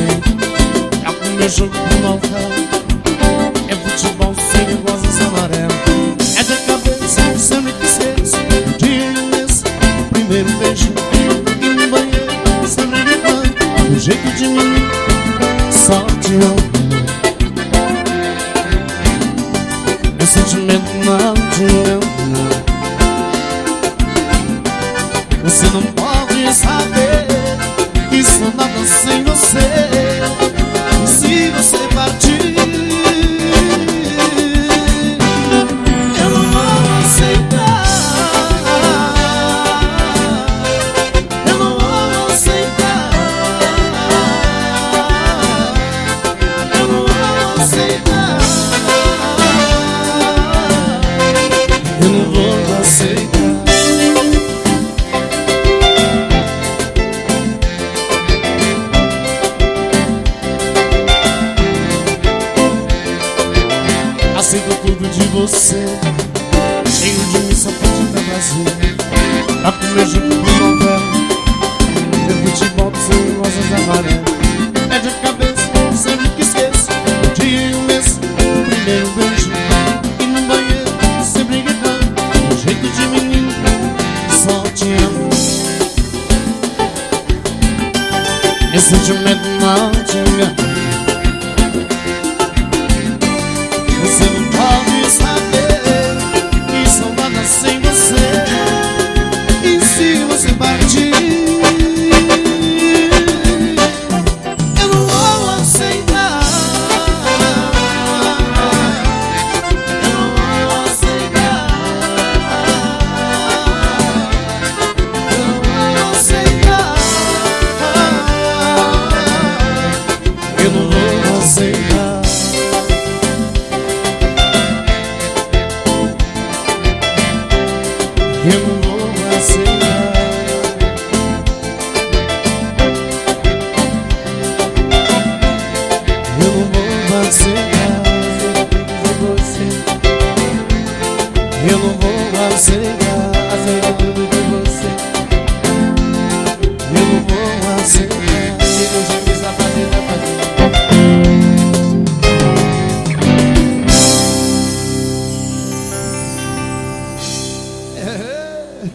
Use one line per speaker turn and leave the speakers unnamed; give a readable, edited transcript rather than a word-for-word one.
É o meu jogo de novela, é futebol sem rosas amarelo. É de cabeça, sempre que esqueço o dia e o mês, o primeiro beijo. E no banheiro, sempre de banho, do jeito de mim, só te amo. Meu sentimento não te ama. Você não pode saber que sou nada sem você. E se você partir, eu não vou aceitar. Eu não vou aceitar. Eu não vou aceitar. Eu não vou aceitar. Aceito tudo de você, cheio de mim, só pode dar prazer. Tá com meu jogo de novela, eu futebol sem rosas amarelas. É de cabeça, sempre que esqueço o dia e o mês, o primeiro beijo. E no banheiro, sempre gritando, do jeito de menino, só te amo. Meu sentimento não te engana.